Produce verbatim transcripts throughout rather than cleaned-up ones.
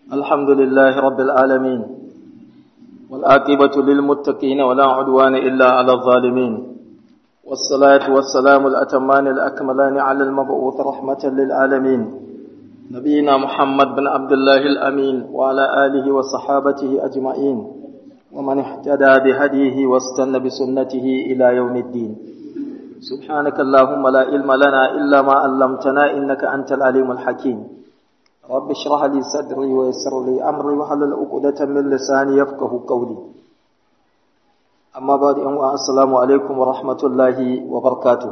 الحمد لله رب العالمين والعاقبة للمتقين ولا عدوان إلا على الظالمين والصلاة والسلام الأتمان الأكملان على المبعوث رحمة للعالمين نبينا محمد بن عبد الله الأمين وعلى آله وصحابته أجمعين ومن اهتدى بهديه واستنى بسنته إلى يوم الدين سبحانك اللهم لا علم لنا إلا ما علمتنا إنك أنت العليم الحكيم رب اشرح لي صدري ويسر لي أمري واحلل عقدة من لساني يفقه قولي أما بعد السلام عليكم ورحمة الله وبركاته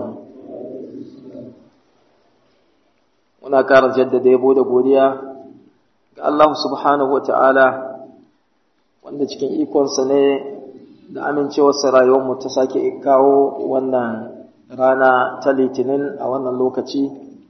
muna ƙara jaddada yabo da godiya ga Allah subhanahu wata'ala wanda cikin ikonsa ne da amincewarsa rayuwarmu ta sake kawo wannan rana ta litinin a wannan lokaci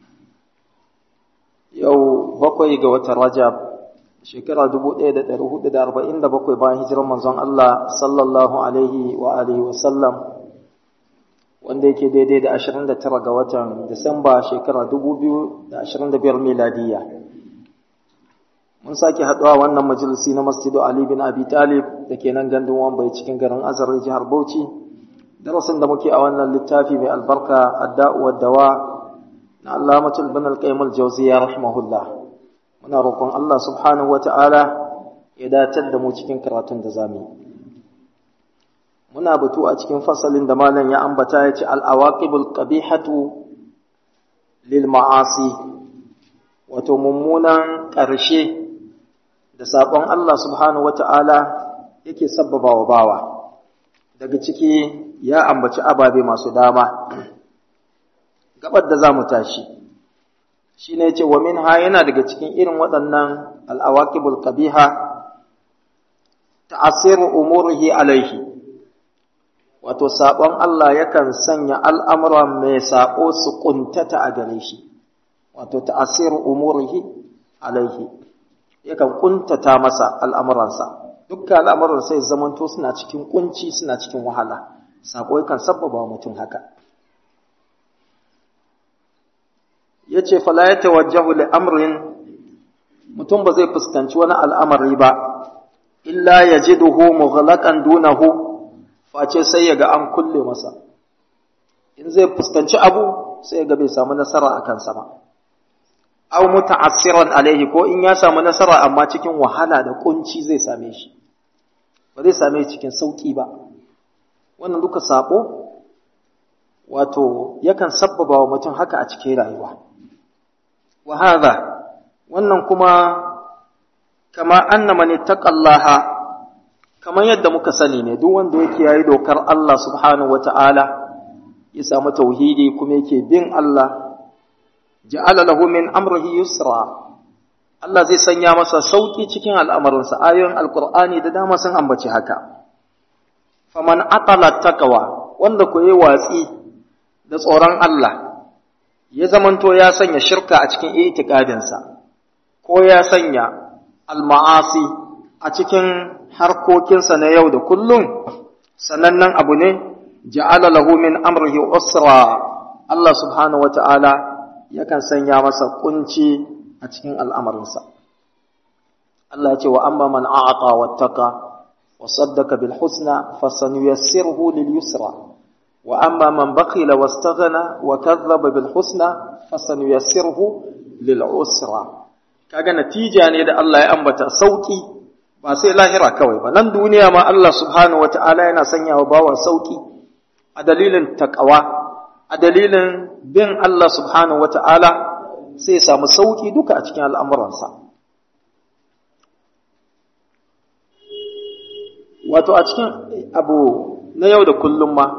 yau bakwai ga watan Rajab shekara dubu ɗaya da ɗari hudu da arba'in da bakwai bayan hijirar manzon Allah sallallahu alaihi wa alihi wa sallam wanda yake daidai da ashirin da tara ga watan Disamba shekara dubu biyu da ashirin da biyar miladiyya. Mun sake haɗuwa wannan majalisi na Masjidu Ali bin Abi Talib da ke nan gandun Wambai cikin garin Azare jihar Bauchi. Darasin da muke a wannan littafi mai albarka Adda'u wad-Dawa na Allamatul bin al-Qayyim al-Jawziyya rahimahullah. Muna roƙon Allah subhanahu wata'ala ya datar da mu cikin karatun da zamu yi. Muna batu a cikin fasalin da malam ya ambata ya ce al-awaqibul qabihatu lil ma'asi, wato mummunan ƙarshe da sabon Allah subhanahu wata'ala yake sabbaba wa bawa. Daga ciki ya ambaci ababe masu dama. Gabar da zamu tashi shine yace wa minha, yana daga cikin irin waɗannan al-awaqibul qabiha ta'asiru umurihi alaihi, wato sabon Allah yakan sanya al'amuran mai sabo su kuntata a gare shi, wato ta'asiru umurihi alaihi yakan kuntata masa al'amuransa, dukkan al'amuran sai zamanto suna cikin kunci, suna cikin wahala. Sabo yakan sabbaba mutum haka. Yace fala yatawajjahu li amrin, mutum ba zai fuskanci wani al'amari ba illa yajiduhu mughlaqan dunahu, face sai yaga an kulle masa. In zai fuskanci abu sai yaga bai samu nasara a kansa ba, aw muta'assiran alaihi, ko in ya samu nasara amma cikin wahala da kunci zai same shi, ba zai same shi cikin sauki ba. Wannan duka sabo wato yakan sabbaba wa mutum haka a cikin rayuwa. Wa hadha, wannan kuma kama anna man ittaqallaha, kamar yadda muka sani ne, duk wanda yake yayi dokar Allah subhanahu wata'ala ya samu tauhidi kuma yake bin Allah, ja'ala lahu min amrihi yusra, Allah zai sanya masa sauki cikin al'amarinsa. Ayoyin alqur'ani da dama sun ambaci haka. Faman aqala taqwa, wanda ko yayi watsi da tsoron Allah, ya zamanto ya sanya shirka a cikin itikadinsa, ko ya sanya al-ma'asi a cikin harkokinsa na yau da kullum, sanannen abu ne, ja'ala lahu min amrihi usra, Allah subhanahu wata'ala yakan sanya masa kunci a cikin al'amarinsa. Allah ya ce wa amma man a'ata wattaqa wa saddaka bil husna fasanuyassiruhu lil yusra wa amma man bakhila wastaghna wa kadhaba bil husna fasanuyassiruhu lil usra. Kaga natija ne da Allah ya ambata, sauki ba sai lahira kawai ba, nan duniya ma Allah subhanahu wata'ala yana sanya wa bawa sauki a dalilin taqwa, a dalilin bin Allah subhanahu wata'ala sai ya samu sauki duka a cikin al'amuransa. Wato a cikin abu na yau da kullum ma,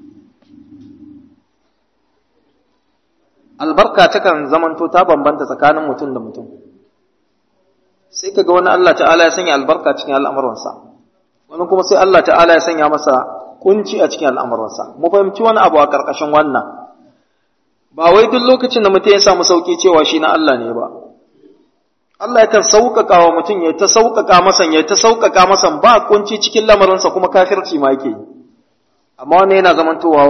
albarka takan zamanto ta bambanta tsakanin mutum da mutum. Sai kaga wani Allah ta'ala ya sanya albarka cikin al'amuransa, wani kuma sai Allah ta'ala ya sanya masa kunci a cikin al'amuransa. Mu fahimci wani abu a ƙarƙashin wannan, ba wai duk lokacin da mutum ya samu sauƙi cewa shi na Allah ne ba. Allah yakan sauƙaƙa wa mutum, ya ta sauƙaƙa masa, ya ta sauƙaƙa masa, ba kunci cikin lamarinsa kuma kafirci ma yake. Amma wannan yana zamantowa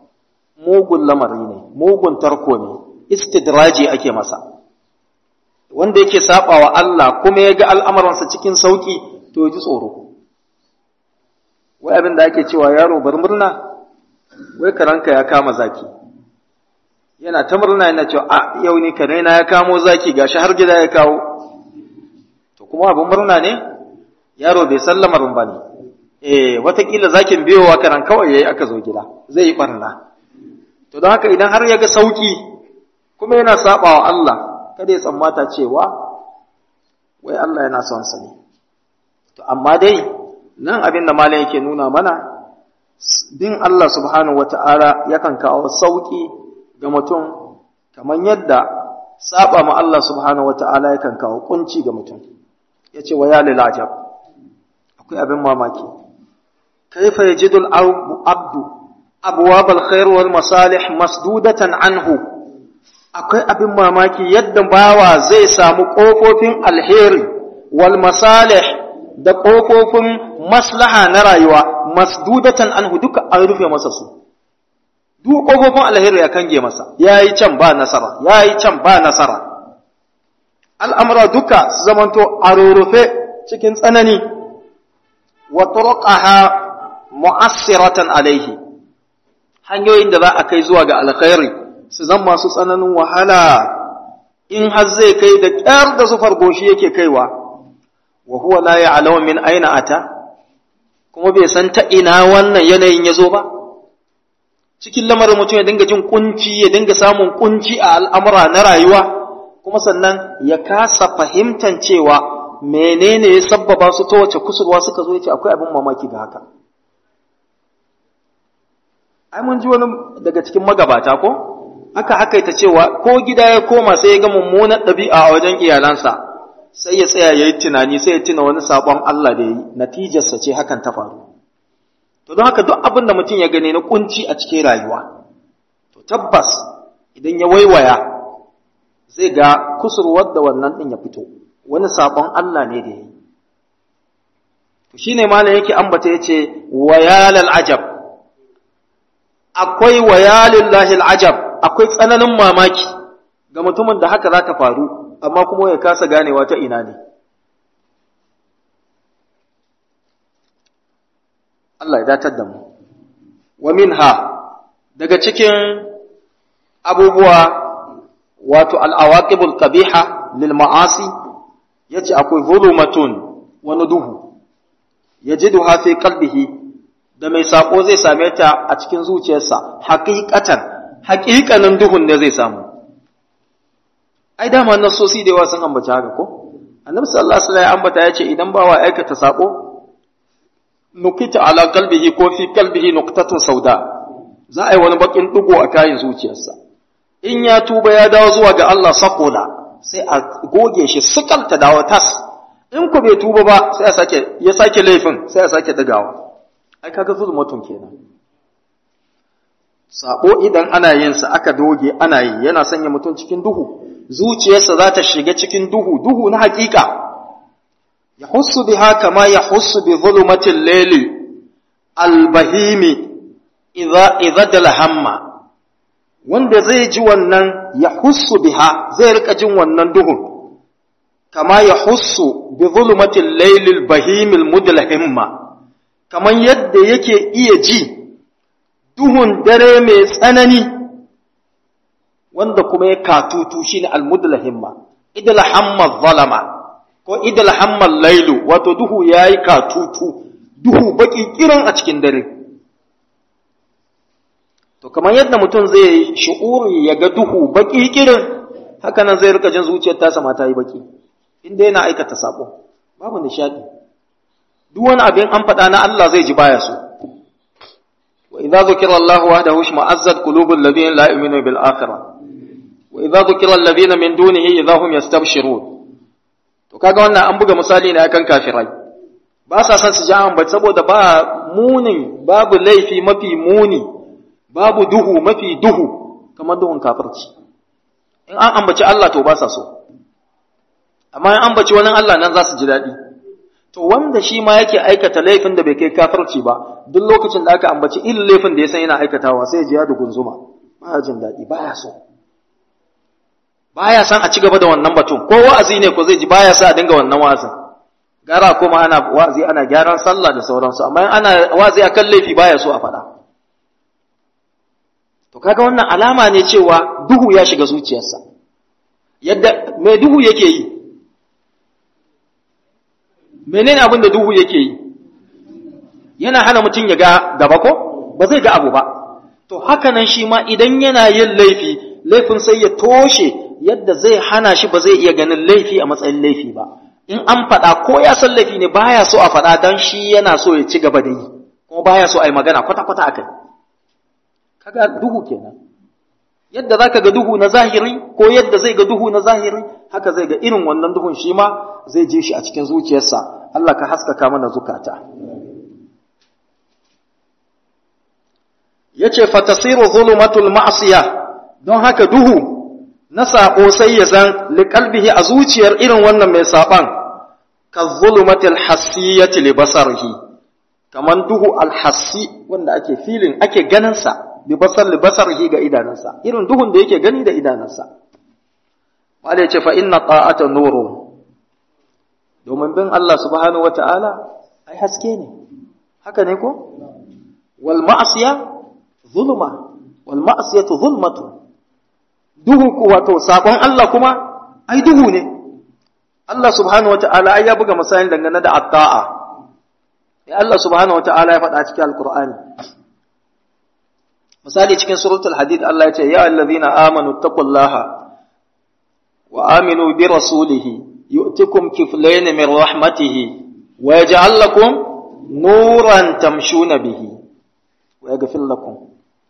mugun lamari ne, mugun tarko ne, istidraji ake masa. wanda yake sabawa Allah kuma ya ga al'amuransa cikin sauki to ji tsoro. Wai abin da ake cewa yaro bar murna, wai karanka ya kama zaki. Yana ta murna yana cewa a yau ni kare na ya kamo zaki gashi har gida ya kawo. To kuma abin murna ne? Yaro bai san lamarin ba ne. Eh, watakila zakin biyowa karan kawai yayi aka zo gida, zai yi barna. To don haka idan har ya ga sauki kuma yana sabawa Allah, kada ya tsammata cewa wai Allah yana son sa ne. To amma dai nan abin da malam yake nuna mana bin Allah subhanahu wata'ala yakan kawo sauki ga mutum kamar yadda saba ma Allah subhanahu wata'ala yakan kawo kunci ga mutum. Yace wa ya lil ajab, akwai abin mamaki. Kaifa yajidu al-abdu abwab al-khair wal masalih masdudatan anhu. Akwai abin mamaki yadda bawa zai samu kofofin alheri wal masalih da kofofin maslaha na rayuwa masdudatan anhu duka an rufe masa su. Duk kofofin alheri ya kange masa, yayi can ba nasara, yayi can ba nasara. Al'amura duka su zamanto a rurrufe cikin tsanani, wa turqaha mu'assiratan alaihi. Hanyoyin da za a kai zuwa ga alkhairi su zama masu tsananin wahala, in har zai kai da ƙyar da zufar goshi yake kaiwa, wa huwa la ya'lamu min aina ata, kuma bai san ta ina wannan yanayin ya zo ba. Cikin lamarin mutum ya dinga jin kunci, ya dinga samun kunci a al'amura na rayuwa, kuma sannan ya kasa fahimtan cewa menene ya sabbaba su ta wace kusurwa suka zo, yace akwai abin mamaki ga haka. Ai mun ji wani daga cikin magabata ko aka hakaita cewa ko gida ya koma sai ya ga mummunar ɗabi'a a wajen iyalansa, sai ya tsaya ya yi tunani, sai ya tuna wani sabon Allah da ya yi, natijarsa ce hakan ta faru. To don haka duk abin da mutum ya gani na kunci a cikin rayuwa, to tabbas idan ya waiwaya zai ga kusurwar da wannan ɗin ya fito, wani sabon Allah ne da ya yi. To shi ne malam yake ambata ya ce, wayalal ajab, akwai wayalillahi al'ajab, akwai tsananin mamaki ga mutumin da haka za ta faru, amma kuma ya kasa ganewa ta ina ne. Allah ya datar da mu. Wa minha, daga cikin abubuwa wato al'awaƙibul ƙabiha lil ma'asi, ya ce akwai zulumatun wani duhu, ya ji duha fi kalbihi, da mai saƙo zai same ta a cikin zuciyarsa, haƙiƙatan, haƙiƙanin duhun da zai samu. Ai, dama nasosi da yawa sun ambaci haka ko? Annabi sallallahu alaihi wasallam ya ambata ya ce idan bawa aikata saƙo, nukita ala kalbihi ko fi kalbihi nuktatun sauda, za a yi wani baƙin ɗigo a kayan zuciyarsa. In ya tuba ya dawo zuwa ga Allah sakola, sai a goge shi sukalta dawo tas. In ku bai tuba ba, sai a sake, ya sake laifin, sai a sake ɗigawa. Ai, kaga zulmatun kenan. Sabo idan ana yin sa aka doge ana yi, yana sanya mutum cikin duhu, zuciyarsa za ta shiga cikin duhu, duhu na hakika. Ya hussu biha kama ya hussu bi zulumatil layli albahimi idza idza dalhamma. Wanda zai ji wannan ya hussu biha, zai rika jin wannan duhun, kama ya hussu bi zulumatil layli albahimi almudlahimma. Kamar yadda yake iya ji duhun dare mai tsanani wanda kuma ya katutu shi ne almudlahimma, idlahamma zalama ko idlahamma lailu, wato duhu ya yi katutu, duhu baki kiran a cikin dare. To kamar yadda mutum zai shi'uri ya ga duhu baki kiran, haka nan zai rika jin zuciyar tasa ma ta yi baki, inda yana aikata sabo, babu nishadi. Duk wani abin an faɗa na Allah zai ji baya so. Wa idza zukira Allahu wahdahu shma'azzat qulubul ladina la yu'minuna bil akhirah. Wa idza zukira alladhina min dunihi idza hum yastabshirun. To kaga wannan an buga misali ne akan kafirai. Ba sa san su ji an ba saboda ba munin, babu laifi mafi muni, babu duhu mafi duhu kamar duhun kafirci. In an ambaci Allah to ba sa so. Amma in ambaci wani Allah nan za su ji daɗi. To wanda shi ma yake aikata laifin da bai kai kafirci ba, duk lokacin da aka ambaci irin laifin da ya san yana aikatawa sai ya ji ya dugunzuma, ba ya jin daɗi, ba ya so. baya san a ci gaba da wannan batun, ko wa'azi ne ko zai ji baya sa a dinga wannan wa'azin. Gara kuma ana wa'azi ana gyaran sallah da sauransu, amma ana wa'azi akan laifi baya so a faɗa. To kaga wannan alama ne cewa duhu ya shiga zuciyarsa. Yadda mai duhu yake yi, menene abin da duhu yake yi? Yana hana mutum ya ga gaba ko? Ba zai ga abu ba. To haka nan shi ma idan yana yin laifi, laifin sai ya toshe yadda zai hana shi ba zai iya ganin laifi a matsayin laifi ba. In an faɗa ko ya san laifi ne baya so a faɗa don shi yana so ya ci gaba da yi, kuma baya so a yi magana kwata-kwata akai. Kaga duhu kenan. Yadda za ka ga duhu na zahiri ko yadda zai ga duhu na zahiri, haka zai ga irin wannan duhun shi ma zai je shi a cikin zuciyarsa. Allah ka haskaka mana zukata. Yace fatasiru zulumatul ma'siya, don haka duhu na sako sai ya zan liqalbihi a zuciyar irin wannan mai saban ka zulumatil hassiyati li basarihi, kaman duhu alhassi wanda ake filin ake ganin sa bi basar li basarihi ga idanunsa, irin duhun da yake gani da idanunsa. Wale yace fa inna ta'ata nurun, domin bin Allah subhanahu wata'ala ai haske ne, haka ne ko? Wal ma'siya zulma, wal ma'siyatu zulmatu, duhu ku wato sakon Allah kuma ai duhu ne. Allah subhanahu wata'ala ai ya buga misalin dangane da atta'a. Ya Allah subhanahu wata'ala ya faɗa cikin Alqur'ani. Misali cikin suratul Hadid Allah ya ce ya allazina amanu taqullaha wa aminu bi rasulihi yu'tikum kiflayn min rahmatihi wa yaj'al lakum nuran tamshuna bihi wa yaghfir lakum.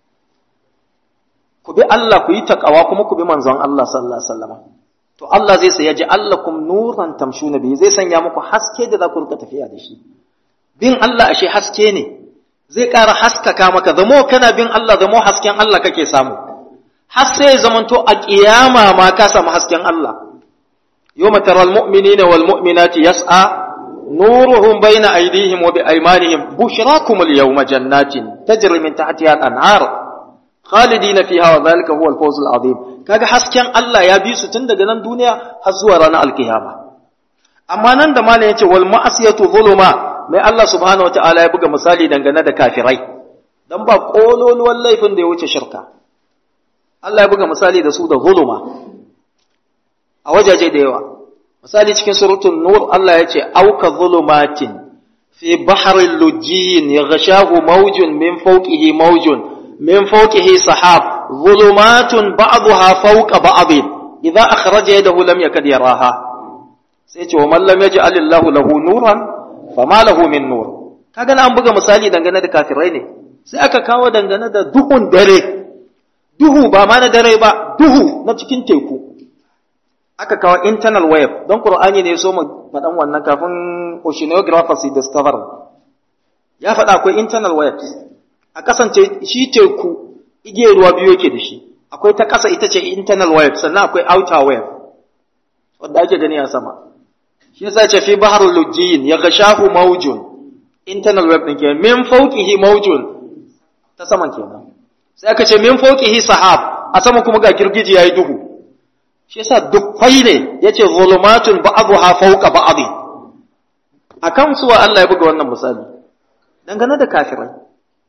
Ku bi Allah ku yi takawa kuma ku bi manzon Allah sallallahu alaihi wasallam. To Allah zai sai ya ji allakum nuran tamshuna bihi, zai sanya muku haske da za ku rika tafiya da shi. Bin Allah ashe haske ne, zai ƙara haskaka maka, zamo kana bin Allah zamo hasken Allah kake samu. Har sai zamanto a kiyama ma ka samu hasken Allah. Yawma taral mu'minina wal mu'minati yas'a nuruhum bayna aydihim wa bi aymanihim bushrakumul yawma jannatin tajri min tahtiha al-anhar khalidina fiha wa dhalika huwa al-fawz al-azim. Kaga hasken Allah ya bi su tun daga nan duniya har zuwa ranar alkiyama. Amma nan da malam yace wal ma'asiyatu zuluma, mai Allah subhanahu wataala ya buga misali dangane da kafirai, dan ba kololuwan laifin da ya wuce shirka. Allah ya buga misali da su da zuluma a wajaje da yawa. Misali cikin suratul nur Allah yace auka zulumatin fi bahril lujjin yaghshahu mawjun min fawqihi mawjun من فوقه سحاب ظلمات بعضها فوق بعض إذا أخرج يده لم يكد يراها. سيتي ومن لم يجعل الله له نورا فما له من نور. kaga an buga misali dangane da kafirai ne, sai aka kawo dangane da duhun dare, duhu ba ma na dare ba, duhu na cikin teku. Aka kawo internal wave, don Qur'ani ne so mu faɗan wannan kafin oceanographers discover. Ya faɗa akwai internal waves. A kasance shi teku igiyar ruwa biyu yake da shi, akwai ta ƙasa ita ce internal wave, sannan akwai outer wave wadda ake gani a sama. Shi yasa ce fi baharul lujjiyin ya gashahu mawjun, internal wave din kenan, min fawqihi mawjun, ta saman kenan. Sai aka ce min fawqihi sahab, a sama kuma ga girgiji yayi duhu. Shi yasa dukkai ne yace zulumatun ba'dha fawqa ba'd. Akan suwa Allah ya buga wannan misali dangane da kafirai.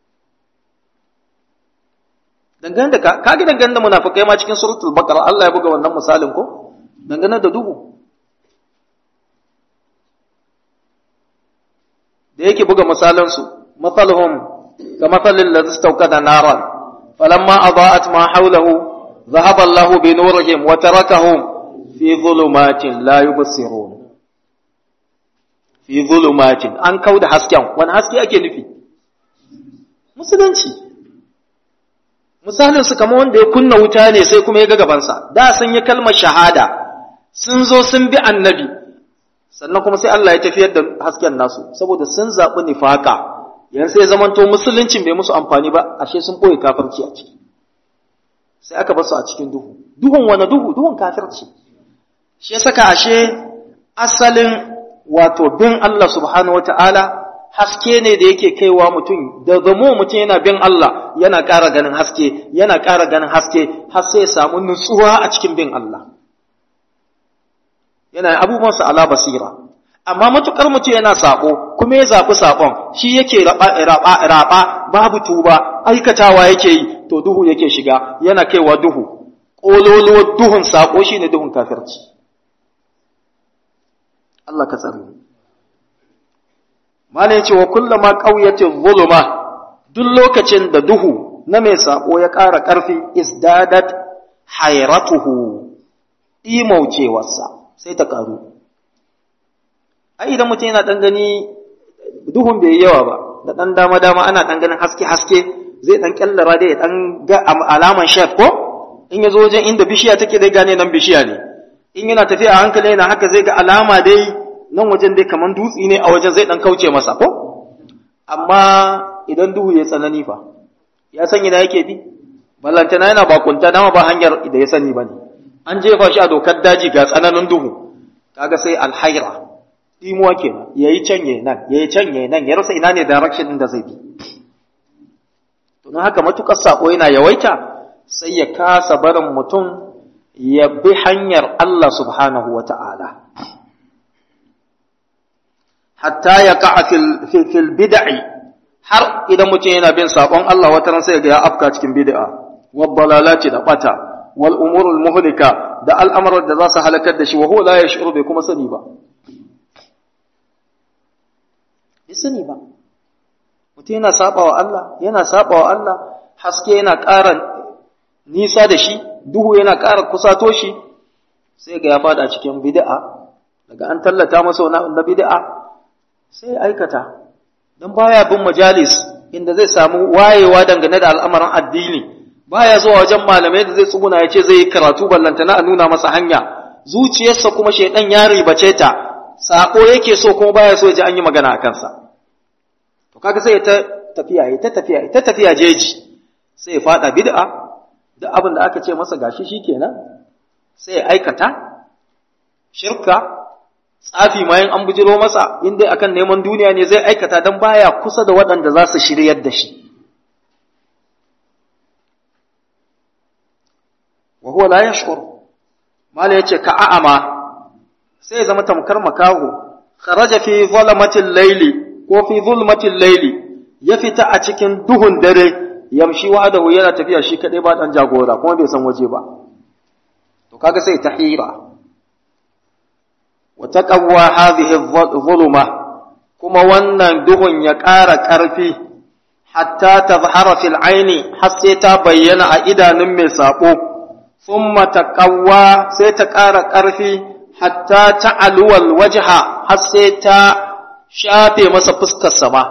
Dangane da kage dangane da munafikai ma cikin suratul baqara Allah ya buga wannan misalin ko dangane da duhu da yake buga misalan su, mathaluhum ka mathalil ladzi istawqada naran falamma adaa'at ma hawlahu dhahaba Allahu bi nurihim wa tarakahum fi dhulumatin la yubsirun. Fi dhulumatin an kauda hasken, wani haske ake nufi? Musulunci. Misalin su kamar wanda ya kunna wuta ne sai kuma ya ga gabansa, da sun yi kalmar shahada, sun zo sun bi annabi, sannan kuma sai Allah ya tafiyar da hasken nasu, saboda sun zaɓi nifaka, yanzu sai zamanto musuluncin bai musu amfani ba, ashe sun ɓoye kafirci a ciki. Sai aka bar su a cikin duhu. Duhun wani duhu? Duhun kafirci. Shi ya saka ashe asalin wato bin Allah subhanahu wata'ala haske ne da yake kaiwa mutum, da zamo mutum yana bin Allah yana ƙara ganin haske, yana ƙara ganin haske, har sai ya samu nutsuwa a cikin bin Allah. yana abubuwansa ala basira. Amma matukar mutum yana sabo kuma ya zaɓi sabon shi yake raba raba raba babu tuba aikatawa yake yi to duhu yake shiga yana kaiwa duhu kololuwar duhun sabo shine duhun kafirci. Allah ka tsare mu. Malai yace wa kullama qawiyati zuluma duk lokacin da duhu na mai sabo ya ƙara ƙarfi izdadat hayratuhu imaucewarsa sai ta ƙaru. Ai idan mutum yana ɗan gani duhun bai yawa ba da ɗan dama dama ana ɗan ganin haske haske zai ɗan kyallara dai ɗan ga alaman shef ko in ya zo wajen inda bishiya take dai gane nan bishiya ne in yana tafiya a hankali yana haka zai ga alama dai nan wajen dai kaman dutse ne a wajen zai ɗan kauce masa ko amma idan duhu ya tsanani fa ya san ina yake bi ballantana yana bakunta dama ba hanyar da ya sani bane an jefa shi a dokar daji ga tsananin duhu kaga sai alhaira imuwa kenan yayi can yayi nan yayi can yayi nan ya rasa ina ne direction din da zai bi to dan haka matukar sako yana yawaita sai ya kasa barin mutum ya bi hanyar Allah subhanahu wata'ala hatta ya ka'a fil fil bid'i har idan mutum yana bin sabon Allah wata ran sai ga ya afka cikin bid'a wa dalalati da bata wal umurul muhlika da al'amuran da za su halakar da shi wa huwa la yash'uru bai kuma sani ba bai sani ba mutum yana saba wa Allah yana saba wa Allah haske yana ƙara nisa da shi duhu yana ƙara kusato shi sai ga ya fada cikin bid'a daga an tallata masa na bid'a sai aikata dan baya bin majalis inda zai samu wayewa dangane da al'amarin addini baya zuwa wajen malamai da zai tsuguna ya ce zai yi karatu ballantana a nuna masa hanya zuciyarsa kuma shaidan ya ribace ta sako yake so kuma baya so ya ji an yi magana a kansa to kaga sai ta tafiya ta tafiya ta tafiya jeji sai ya fada bid'a da abin da aka ce masa gashi shikenan sai ya aikata shirka tsafi ma yin an bujiro masa in dai akan neman duniya ne zai aikata dan baya kusa da waɗanda za su shiryar da shi wa huwa la yashkur mala yace ka a'ama sai ya zama tamkar makaho kharaja fi zulmatil layli ko fi zulmatil layli ya fita a cikin duhun dare yamshi wahdahu yana tafiya shi kadai ba dan jagora kuma bai san waje ba to kaga sai tahira wa taqawwa hadhihi zulma kuma wannan duhun ya ƙara ƙarfi hatta tazhara fil aini har sai ta bayyana a idanun mai sabo thumma taqawwa sai ta ƙara ƙarfi hatta ta'aluwal wajha har sai ta shafe masa fuskar sama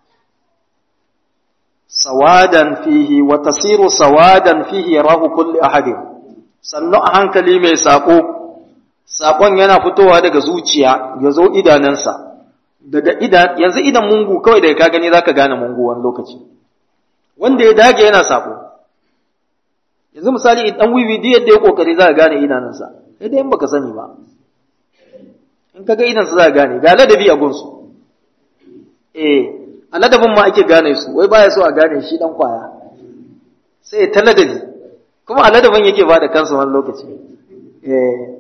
sawadan fihi wa tasiru sawadan fihi yarahu kullu ahadin sannu a hankali mai sako sakon yana fitowa daga zuciya ya zo idanansa daga idan yanzu idan mungu kawai da ka gani zaka gane mungu wani lokaci wanda ya dage yana sako yanzu misali idan wiwi duk yadda ya kokari za ka gane idanunsa sai dai in baka sani ba in kaga idansa za ka gane ga ladabi a gunsu eh a ladabin ma ake gane su wai baya so a gane shi dan kwaya sai ta ladabi kuma a ladabin yake ba da kansa wani lokaci eh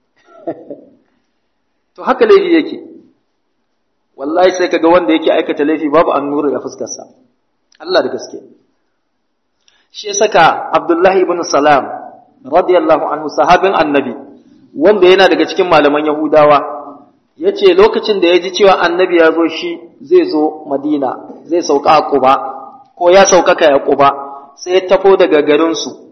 to haka laifi yake wallahi sai kaga wanda yake aikata laifi babu annuri a fuskarsa Allah da gaske shi ya saka Abdullahi ibn Salam radiyallahu anhu sahabin annabi wanda yana daga cikin malaman Yahudawa yace lokacin da ya ji cewa annabi ya zo shi zai zo Madina zai sauka a Quba ko ya sauka kai a Quba sai ya tafo daga garin su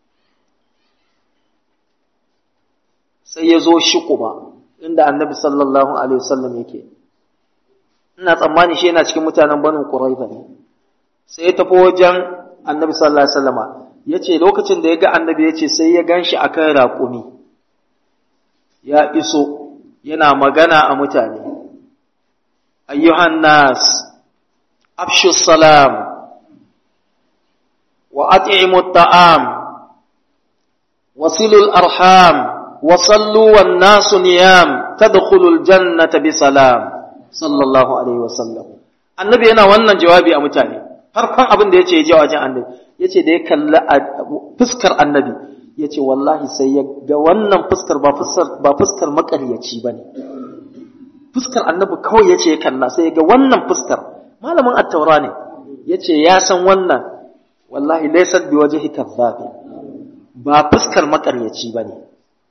sai ya zo shi Quba inda annabi sallallahu alaihi wasallam yake ina tsammani shi yana cikin mutanen Banu Quraiza ne sai ya tafi wajen annabi sallallahu alaihi wasallama yace lokacin da ya ga annabi yace sai ya ganshi akan raƙumi ya iso yana magana a mutane ayyuhan nas afshu salam wa at'imu at'am wasilul arham wa sallu wan nasu niyam tadkhulul jannata bi salam sallallahu alaihi wasallam annabi yana wannan jawabi a mutane farkon abin da yace ya je wajen annabi yace da ya kalli fuskar annabi yace wallahi sai ya ga wannan fuskar ba fuskar ba fuskar makaryaci bane fuskar annabi kawai yace ya kalla sai ya ga wannan fuskar malamin at-taura ne yace ya san wannan wallahi laysat biwajhi kadhabi ba fuskar makaryaci bane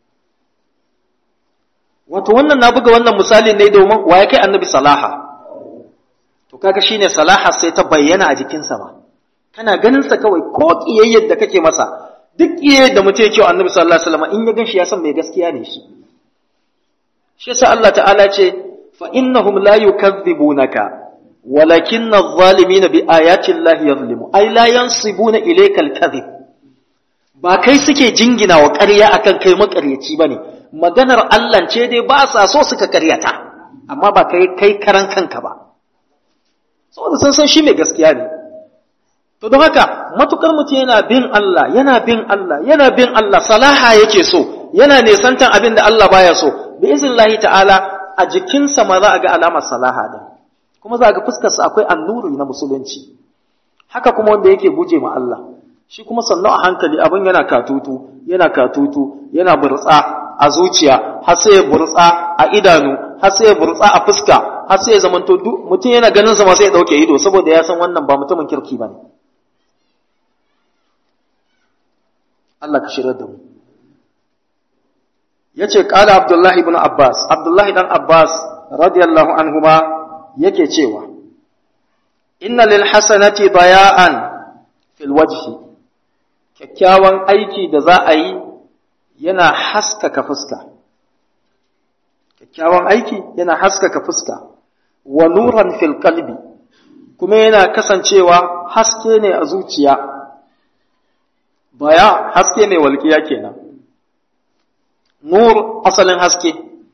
wato wannan na buga wannan misali ne domin waye kai annabi salaha to kaga shine salaha sai ta bayyana a jikinsa ba kana ganin sa kawai ko kiyayyar da kake masa duk kiyayyar da mutum yake wa annabi sallallahu alaihi wasallam in ya ganshi ya san mai gaskiya ne shi shi yasa Allah ta'ala ce fa innahum la yukazzibunaka walakinna adh-dhalimina bi ayati llahi yadhlimu ay la yansibuna ilayka al-kadhib ba kai suke jingina wa ƙarya akan kai maƙaryaci bane maganar Allah ce dai ba sa so suka ƙaryata amma ba kai kai karan kanka ba saboda sun san shi mai gaskiya ne to don haka matukar mutum yana bin Allah yana bin Allah yana bin Allah salaha yake so yana nesantan abin da Allah baya so bi iznillahi ta'ala a jikinsa ma za a ga alamar salaha din kuma za a ga fuskarsa akwai annuri na musulunci haka kuma wanda yake guje ma Allah shi kuma sannu a hankali abin yana katutu yana katutu yana burtsa a zuciya har sai ya burtsa a idanu har sai ya burtsa a fuska har sai ya zamanto mutum yana ganin sa ma sai ya dauke ido saboda ya san wannan ba mutumin kirki bane Allah ka shirar da mu yace qala Abdullah ibn Abbas Abdullah dan Abbas radiyallahu anhuma yake cewa inna lil hasanati baya'an fil wajhi kyakkyawan aiki da za a yi yana haskaka fuska kyakkyawan aiki yana haskaka fuska wa nuran fil qalbi kuma yana kasancewa haske ne a zuciya baya haske mai walƙiya kenan nur asalin haske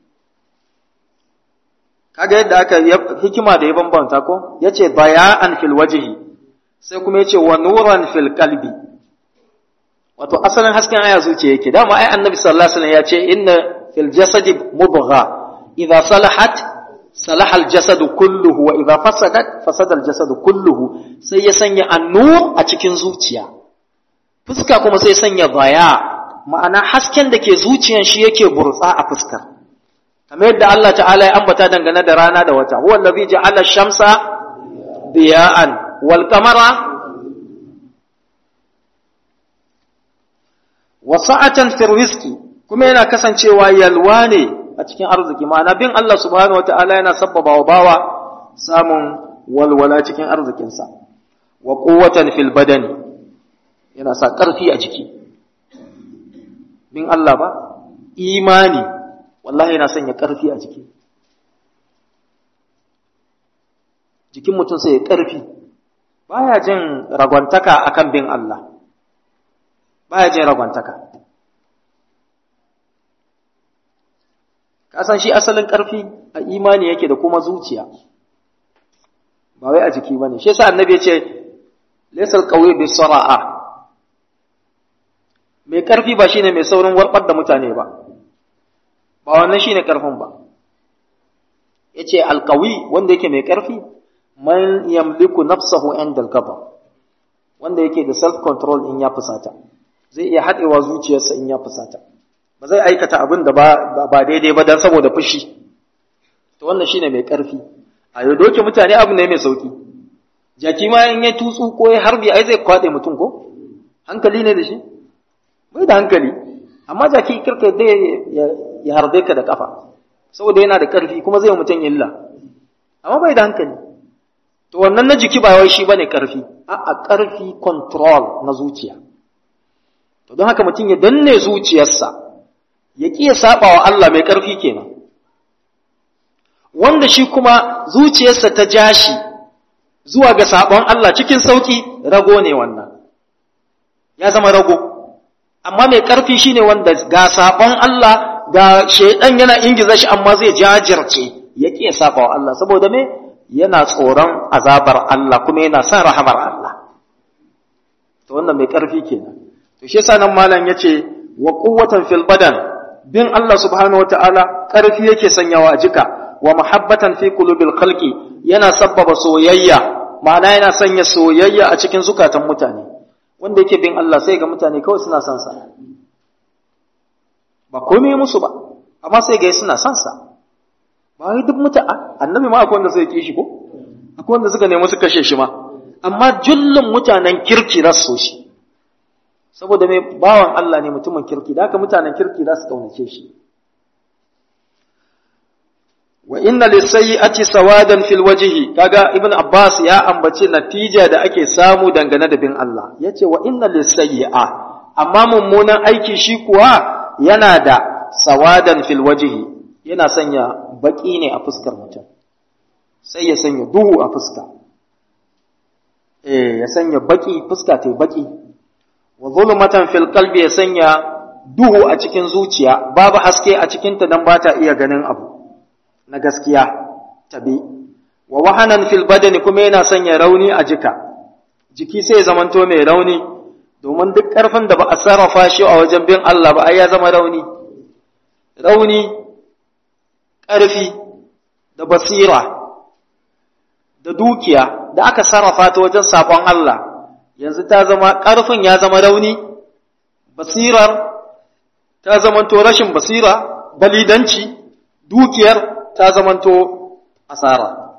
kaga yadda aka hikima da ya bambanta ko yace baya'an fil wajhi sai kuma yace wa nuran fil qalbi wato asalin hasken aya zuciya yake dama ai annabi sallallahu alaihi wasallam yace inna fil jasadi mudgha idha salahat salaha al jasad kulluhu wa idha fasadat fasada al jasad kulluhu sai ya sanya annur a cikin zuciya fuska kuma sai sanya baya ma'ana hasken da ke zuciyan shi yake burtsa a fuskar kamar yadda Allah ta'ala ya ambata dangane da rana da wata huwa allazi ja'ala ash-shamsa diya'an wal qamara wa sa'atan fi rizqi kuma yana kasancewa yalwa ne a cikin arziki ma'ana bin Allah subhanahu wata'ala yana sabbaba wa bawa samun walwala cikin arzikinsa wa quwwatan fil badani yana sa ƙarfi a jiki bin Allah ba imani wallahi yana sanya ƙarfi a jiki jikin mutum sai ya ƙarfi baya jin ragwantaka akan bin Allah baya jin ragwantaka ka san shi asalin ƙarfi a imani yake da kuma zuciya ba wai a jiki bane shi yasa annabi ya ce laysal qawi bis sara'a mai ƙarfi ba shine mai saurin warbar da mutane ba ba wannan shine ƙarfin ba yace alqawi wanda yake mai ƙarfi man yamliku nafsahu inda al-ghadab wanda yake da self control in ya fusata zai iya haɗewa zuciyarsa in ya fusata ba zai aikata abin da ba ba daidai ba dan saboda fushi to wannan shine mai ƙarfi a yau doke mutane abu ne mai sauki jaki ma in ya tutsu ko ya harbi ai zai kwade mutum ko hankali ne da shi bai da hankali amma jaki kirka dai ya harbe ka da kafa saboda yana da ƙarfi kuma zai mutum illa amma bai da hankali to wannan na jiki ba wai shi bane ƙarfi a'a ƙarfi control na zuciya to don haka mutum ya danne zuciyarsa ya ƙi ya saba wa Allah mai ƙarfi kenan wanda shi kuma zuciyarsa ta ja shi zuwa ga sabon Allah cikin sauki rago ne wannan ya zama rago amma mai ƙarfi shine wanda ga sabon Allah ga shaidan yana ingiza shi amma zai jajirce ya ƙi saba wa Allah saboda me yana tsoron azabar Allah kuma yana son rahamar Allah to wannan mai ƙarfi kenan to shi yasa nan malam yace wa quwwatan fil badan bin Allah subhanahu wataala ƙarfi yake sanyawa a jika wa mahabbatan fi qulubil khalqi yana sabbaba soyayya ma'ana yana sanya soyayya a cikin zukatan mutane wanda yake bin Allah sai ga mutane kawai suna son sa ba komai musu ba, amma sai ga suna son sa. Ba wai duk muta annabi ma akwai wanda sai ki shi ko? Akwai wanda suka nemi su kashe shi ma. Amma jullun mutanen kirki za su so shi. Saboda mai bawan Allah ne mutumin kirki, da haka mutanen kirki za su kaunace shi. Wa inna lisayyi'ati sawadan fil wajhi, kaga Ibn Abbas ya ambaci natija da ake samu dangane da bin Allah. Yace wa inna lisayyi'a, amma mummunan aiki shi kuwa yana da sawadan fil wajhi, yana sanya baki ne a fuskar mutum. Sai ya sanya duhu a fuska. Eh, ya sanya baki, fuska ta baki. Wa zulmatan fil qalbi, ya sanya duhu a cikin zuciya, babu haske a cikin ta dan ba ta iya ganin abu na gaskiya tabi. Wa wahanan fil badani, kuma yana sanya rauni a jika. Jiki sai ya zamanto mai rauni, domin duk ƙarfin da ba a sarrafa shi a wajen bin Allah ba ai ya zama rauni. Rauni, ƙarfi da basira da dukiya da aka sarrafa ta wajen saƙon Allah, yanzu ta zama ƙarfin ya zama rauni, basirar ta zamanto rashin basira, balidanci, dukiyar ta zamanto asara.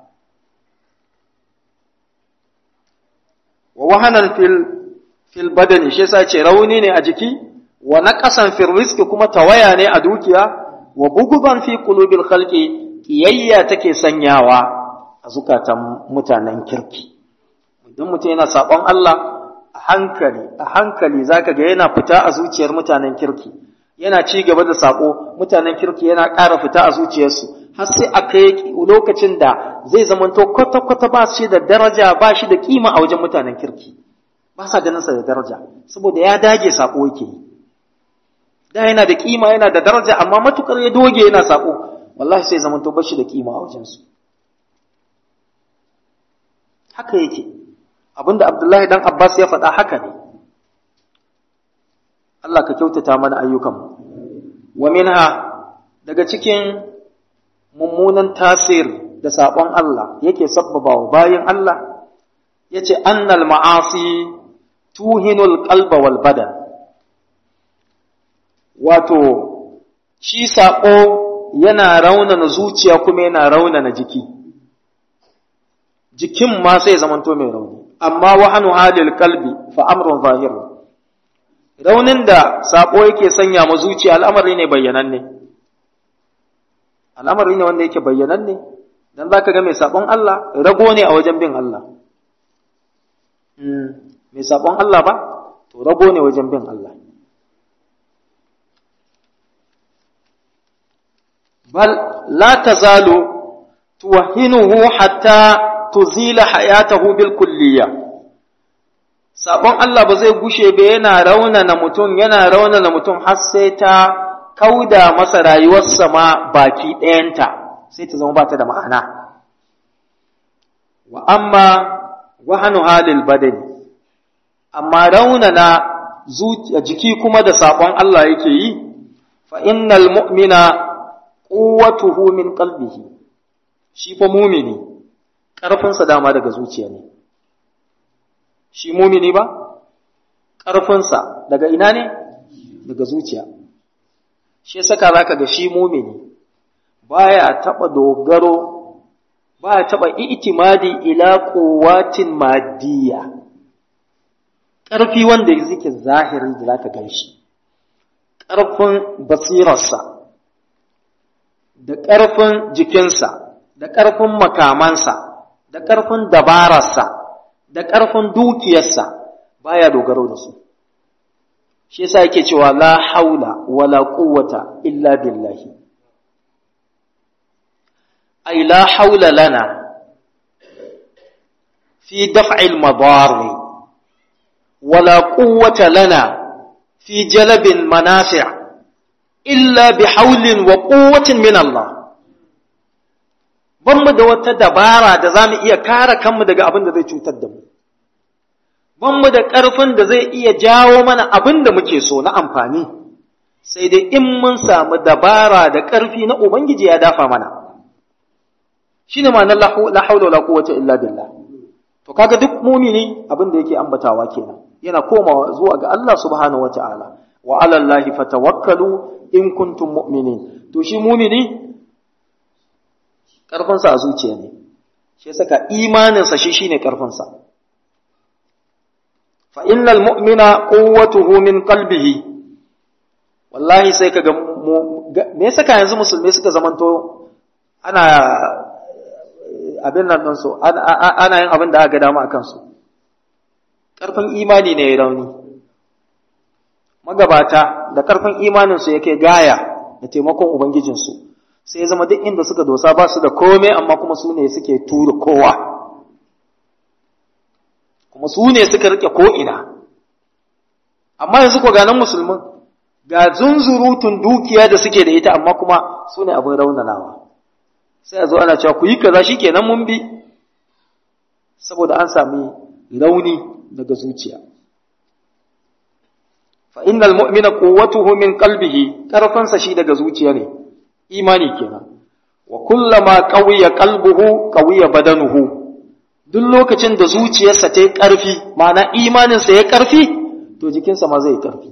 Wa wahanan fil fil badani, shi yasa ce rauni ne a jiki, wa naqasan fil rizqi, kuma tawaya ne a dukiya, wa bughdan fi qulubil khalqi, kiyayya take sanyawa a zukatan mutanen kirki. Idan mutum yana sabon Allah a hankali a hankali zaka ga yana fita a zuciyar mutanen kirki, yana ci gaba da sako, mutanen kirki yana ƙara fita a zuciyarsu, har sai a kai lokacin da zai zamanto kwata-kwata ba shi da daraja, ba shi da kima a wajen mutanen kirki, ba sa ganin sa da daraja, saboda ya dage sako yake yi. Da yana da kima, yana da daraja, amma matukar ya doge yana sako, wallahi sai zamanto ba shi da kima a wajensu. Haka yake, abinda Abdullahi dan Abbas ya faɗa haka ne. Allah ka kyautata mana ayyukanmu. Wa minha, daga cikin mummunan tasir da saɓon Allah yake sabbaba wa bayin Allah, ya ce annal ma'asi tuhinul qalba wal badan. Wato, shi saƙo yana raunana zuciya kuma yana raunana jiki. Jikin ma sai zamanto mai rauni, amma wahanu halil qalbi fa amrun zahir. Raunin da saƙo yake sanya ma zuciya al'amari ne bayyananne. Al'amari ne wanda yake bayyananne, dan zaka ga mai saƙon Allah rago ne a wajen bin Allah. Mai saƙon Allah ba, to rago ne wajen bin Allah. Bal la tazalu tuwahinuhu hatta tuzila hayatahu bil kulliya. Sabon Allah ba zai gushe ba yana raunana mutum, yana raunana mutum har sai ta kauda masa rayuwarsa ma baki ɗayanta, sai ta zama ba ta da ma'ana. Wa amma wahanu halil badani, amma raunana zuciya jiki kuma da sabon Allah yake yi, fa innal mu'mina quwwatuhu min qalbihi. Shi fa mumini ƙarfinsa dama daga zuciya ne. Shi mumini ba? Ƙarfinsa daga ina ne? Daga zuciya. Shi saka za ka ga shi mumini baya taɓa dogaro, baya taɓa itimadi ila quwwatin maddiya. Ƙarfi wanda yake zahiri da za ka gan shi. Ƙarfin basirarsa, da ƙarfin jikinsa, da ƙarfin makamansa, da ƙarfin dabararsa, da ƙarfin dukiyarsa baya dogaro da su. Shi yasa yake cewa la haula wala quwwata illa billahi. Ay la haula lana fi daf'il madari wala quwwata lana fi jalbil manafi' illa bihawlin wa quwwatin min Allah. Ban mu da wata dabara da za mu iya kare kanmu daga abin da zai cutar da mu. Ban mu da ƙarfin da zai iya jawo mana abin da muke so na amfani, sai dai in mun samu dabara da ƙarfi na Ubangiji ya dafa mana. Shi ne ma'anar la haula la quwwata illa billah. To kaga duk mumini abin da yake ambatawa kenan. Yana komawa zuwa ga Allah subhanahu wata'ala. wa ala Allahi fatawakkalu in kuntum mu'minin. To shi mumini karfinsa a zuciya ne, shi saka imaninsa shi shine karfinsa. Fa innal mu'mina quwwatuhu min qalbihi. Wallahi sai kaga me yasa yanzu musulmai suka zamanto ana abin nan su ana yin abin da aka dama akan su. Karfin imani ne ya rauni. Magabata da karfin imanin su yake gaya da taimakon ubangijinsu. Sai ya zama duk inda suka dosa ba su da komai amma kuma su ne suke tura kowa. Kuma su ne suka rike ko'ina. Amma yanzu ko ganin musulmin ga zunzurutun dukiya da suke da ita amma kuma su ne abin raunanawa. Sai a zo ana cewa ku yi kaza shi kenan mun bi, saboda an sami rauni daga zuciya. Fa innal mu'mina quwwatuhu min qalbihi, karfansa shi daga zuciya ne. Imani kenan. Wa kullama qawiya qalbuhu qawiya badanuhu. Duk lokacin da zuciyarsa ta yi ƙarfi, ma'ana imaninsa ya ƙarfi, to jikinsa ma zai ƙarfi.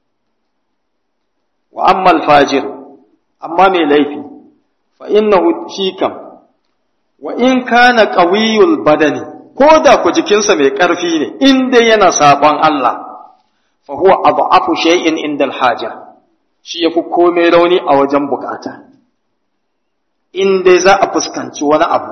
Wa ammal fajir, amma mai laifi, fa innahu shi kam, wa in kana qawiyul badani, ko da ku jikinsa mai ƙarfi ne, in dai yana saɓon Allah, fa huwa adhafu shay'in inda al-haja. Shi ya fi komai rauni a wajen bukata, in dai za a fuskanci wani abu,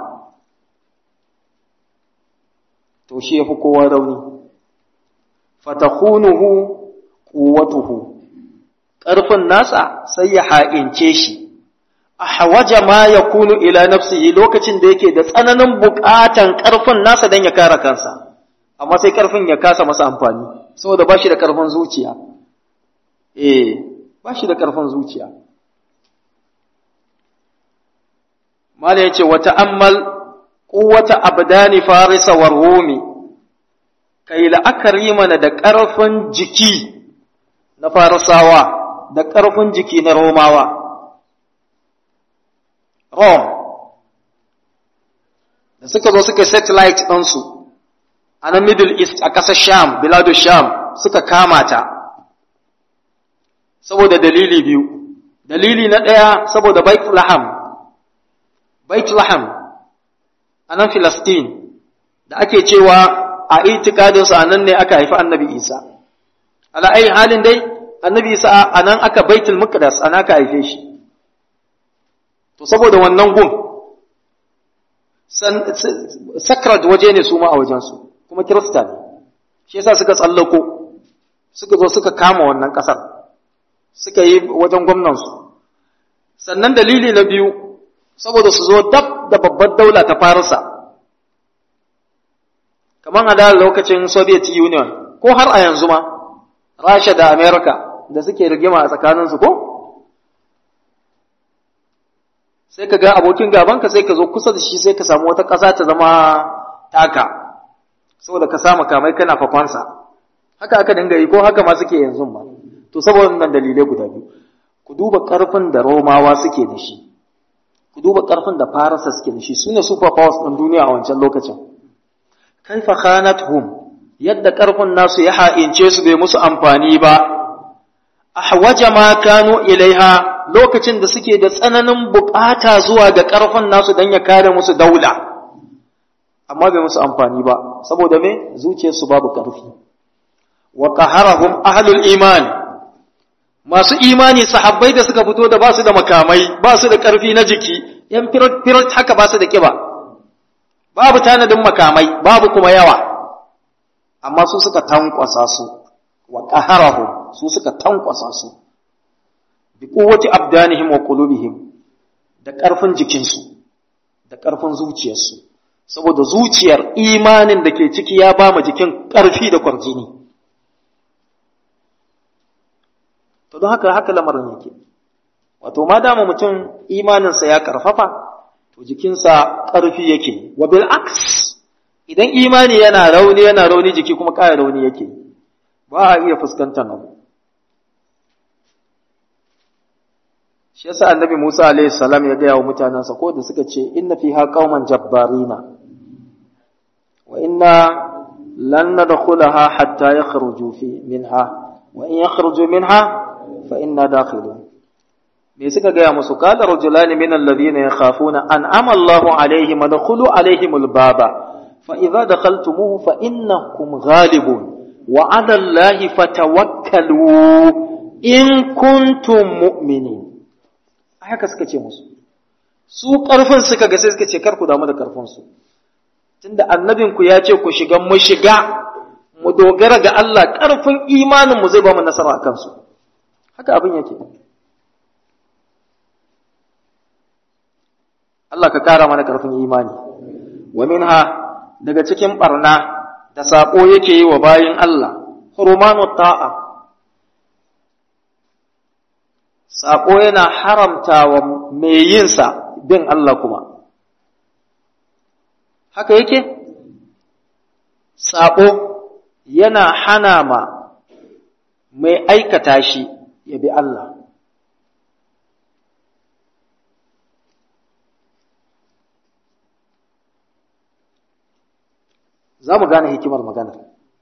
to shi ya fi kowa rauni. Fatakunuhu quwwatuhu, ƙarfin nasa sai ya ha'ince shi, a hawaja ma ya kunu ila nafsihi lokacin da yake da tsananin buƙatan ƙarfin nasa don ya kare kansa, amma sai ƙarfin ya kasa masa amfani, saboda ba shi da ƙarfin zuciya. Eh, ba shi da ƙarfin zuciya. Mala ya ce, wata ammal ƙuwata abdani farisa wa rumi, kai la'akari mana da ƙarfin jiki na farisawa, da ƙarfin jiki na romawa. Rome, da suka zo suka satellite ɗinsu a nan Middle East a ƙasar Sham, Biladu Sham, suka kama ta. Saboda dalili biyu, dalili na ɗaya saboda Baitlaham, Baitlaham a nan Filistin, da ake cewa a itikadinsu a nan ne aka haifi annabi Isa. Ala ai halin dai, annabi Isa a nan aka Baitul Muqaddas, a nan aka haife shi. To saboda wannan gun, sacred waje ne su ma a wajensu, kuma Kirista ne, shi yasa suka tsallako, suka zo suka kama wannan ƙasar. Suka yi wajen gwamnansu. Sannan dalili na biyu, saboda su zo dab da babbar daula ta Farisa, kamar a da lokacin Soviet Union, ko har a yanzu ma, Rasha da Amerika da suke rigima a tsakaninsu ko? Sai ka ga abokin gabanka sai ka zo kusa da shi sai ka samu wata ƙasa ta zama taka, saboda ka samu kamai kana fakwansa. Haka aka dinga yi ko haka ma suke yanzu ba. To saboda wannan dalilai guda biyu, ku duba ƙarfin da Romawa suke da shi, ku duba ƙarfin da Farisa suke da shi, su ne super powers ɗin duniya a wancan lokacin. Kaifa khanatuhum, yadda ƙarfin nasu ya ha'ince su bai musu amfani ba, ahwaja ma kanu ilaiha, lokacin da suke da tsananin bukata zuwa ga ƙarfin nasu don ya kare musu daula, amma bai musu amfani ba, saboda me zuciyarsu babu ƙarfi. Wa qaharahum ahlul iman, masu imani sahabbai da suka fito da ba su da makamai, ba su da ƙarfi na jiki, ‘yan firot haka ba su da ƙiba, babu tanadin makamai, babu kuma yawa, amma su suka tankwasa su, wa ƙaharahum, su suka tankwasa su, bi ƙuwati abdanihim wa qulubihim, da ƙarfin jikinsu, da ƙarfin zuciyarsu, saboda zuciyar imanin da ke ciki ya ba ma jikin ƙarfi da kwarjini. To don haka haka lamarin yake, wato ma dama mutum imaninsa ya karfafa, to jikinsa ƙarfi yake, wa bil aks, idan imani yana rauni yana rauni jiki kuma ƙara rauni yake, ba a iya fuskantar abu. Shi yasa annabi Musa alaihi salam ya gaya wa mutanensa ko da suka ce inna fiha qauman jabbarina wa inna lan nadkhulaha hatta yakhruju fi minha wa in yakhruju minha fa inna dakhilun. Me suka gaya musu? Qala rajulani min alladhina yakhafuna an'ama Allahu alaihim adkhulu alaihimul baba fa idza dakhaltumuhu fa innakum ghalibun wa 'ala Allahi fatawakkalu in kuntum mu'minin. Haka suka ce musu. Su karfin suka ga sai suka ce kar ku damu da karfin su. Tunda annabinku ya ce ku shiga mu shiga mu dogara ga Allah, karfin imanin mu zai ba mu nasara akan su. Haka abin yake. Allah ka kara mana karfin imani. Wa minha daga cikin barna da sako yake yi wa bayin Allah, hurmanu ta'a. Sako yana haramta wa mai yin sa bin Allah kuma. Haka yake? Sako yana hana ma mai aikata shi ya bi Allah. Za mu gane hikimar magana.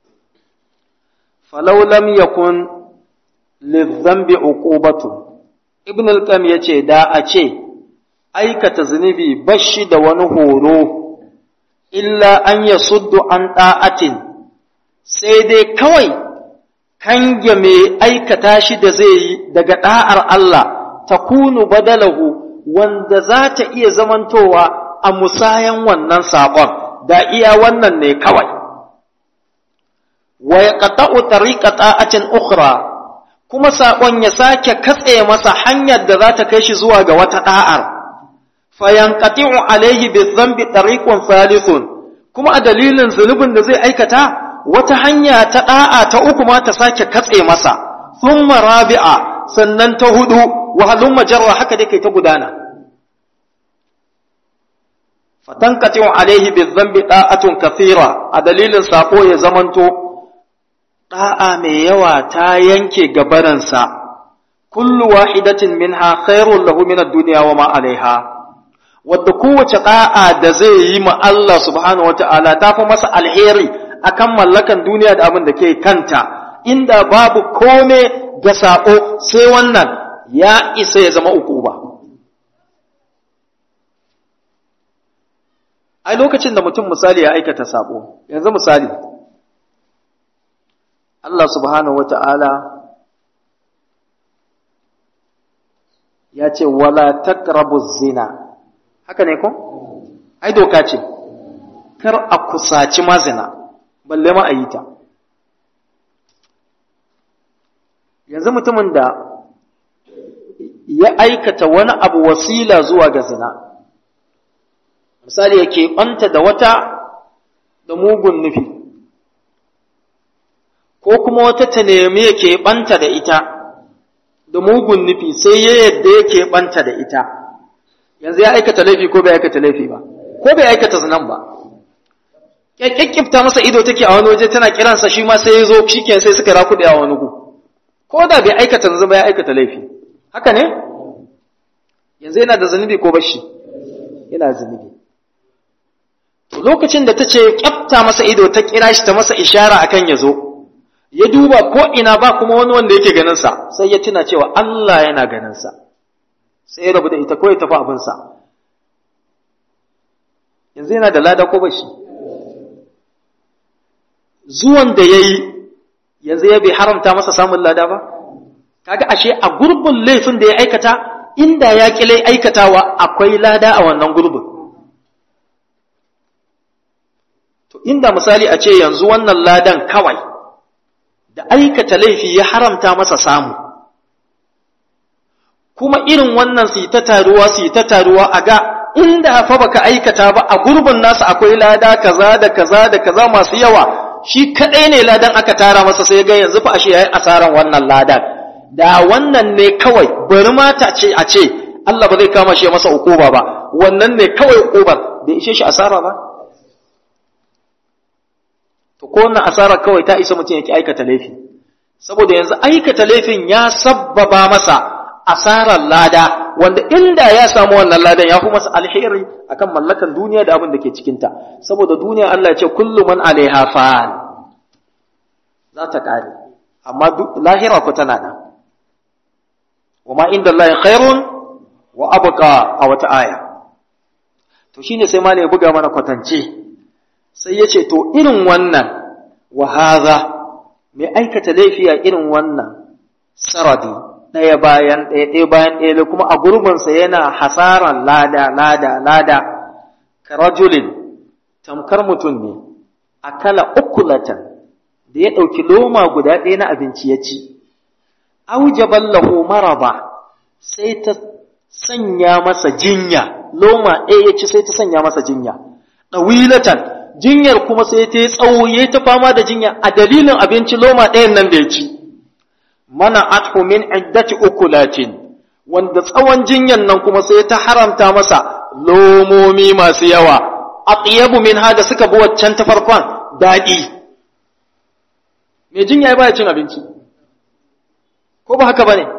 Falau lam yakun lidhanbi uqubatu. Ibn al-Qayyim yace da a ce aikata zunubi bashi da wani horo illa an yasuddu an da'atin, sai dai kawai kange mai aikata shi da zai yi daga da'ar Allah takunu badalahu, wanda za ta iya zamantowa a musayan wannan saƙon. Da iya wannan ne kawai, wa ya ƙata'u tariƙa ta'atin ukhra, kuma saƙon ya sake katse masa hanyar da za ta kai shi zuwa ga wata ɗa'ar, fayanqati'u alaihi bi dhanbi tariqun thalithun, kuma a dalilin zunubin da zai aikata wata hanya ta ɗa'a ta uku ma ta sake katse masa, thumma rabi'a, sannan ta hudu, wa halumma jarra, haka dai kai ta gudana. Fatankatu alaihi bizambi da'atun kathira, a dalilin sako ya zamanto da'a mai yawa ta yanke gabaransa, kullu wahidatin minha khairul lahu min ad-dunya wa ma alaiha, wadda kowace da'a da zai yi ma Allah subhanahu wata'ala ta fi masa alheri akan mallakan duniya da abin da ke kanta, inda babu kome ga sako sai wannan ya isa ya zama ukuba. Ai lokacin da mutum misali ya aikata sabo, yanzu misali Allah subhanahu wata'ala ya ce wala taqrabu zina, haka ne ko? Ai doka ce kar a kusaci mazina, balle ma a yi ta. Yanzu mutumin da ya aikata wani abu wasila zuwa ga zina, misali ya keɓanta da wata da mugun nufi, ko kuma wata ta nemi ya keɓanta da ita da mugun nufi sai ya yadda ya keɓanta da ita, yanzu ya aikata laifi ko bai aikata laifi ba, ko bai aikata zinan ba. Kyakkyakkifta masa ido take a wani waje tana kiransa, shi ma sai ya zo shi ke sai suka rakuɗe a wani gu, ko da bai aikata zina ba ya aikata laifi, haka ne? Yanzu yana da zunubi ko bashi? Yana zunubi. Lokacin da ta ce kyafta masa ido ta kira shi ta masa ishara akan ya zo, ya duba ko ina ba kuma wani wanda yake ganinsa, sai ya tuna cewa Allah yana ganinsa, sai ya rabu da ita ko ya tafi abinsa. Yanzu yana da lada ko bashi? Zuwan da ya yi yanzu ya bai haramta masa samun lada ba? Kaga ashe a gurbin laifin da ya aikata, inda ya ƙi aikatawa akwai lada a wannan gurbin. To inda misali a ce yanzu wannan ladan kawai da aikata laifi ya haramta masa samu, kuma irin wannan su yi ta taruwa su yi ta taruwa a ga inda fa baka aikata ba a gurbin nasa akwai lada kaza da kaza da kaza masu yawa, shi kadai ne ladan aka tara masa sai ga yanzu fa ashe yayi asaran wannan ladan. Da wannan ne kawai bari mata ce a ce Allah ba zai kama shi masa ukuba ba, wannan ne kawai ukubar bai ishe shi asara ba. To ko wannan asara kawai ta isa mutum yake aikata laifi, saboda yanzu aikata laifin ya sabbaba masa asarar lada, wanda inda ya samu wannan ladan ya fi masa alheri akan mallakan duniya da abin da ke cikinta, saboda duniya Allah ya ce kullu man alaiha fan, za ta kare, amma lahira ku tana nan. wa ma inda Allah khairun wa abqa a wata aya. To shine sai malai ya buga mana kwatance sai ya ce to irin wannan wa hadha mai aikata laifi a irin wannan saradi ɗaya bayan ɗaya ɗaya bayan ɗaya da kuma a gurbinsa yana hasaran lada lada lada ka rajulin tamkar mutum ne akala ukulatan da ya ɗauki loma guda ɗaya na abinci ya ci aujaban lahu maraba sai ta sanya masa jinya loma ɗaya ya ci sai ta sanya masa jinya ɗawilatan jinyar kuma sai ta yi tsawo ya ta fama da jinya a dalilin abinci loma ɗayan nan da ya ci mana athu min iddati ukulatin wanda tsawon jinyan nan kuma sai ta haramta masa lomomi masu yawa atyabu min hada suka bi waccan ta farkon daɗi mai jinya ya baya cin abinci ko ba haka bane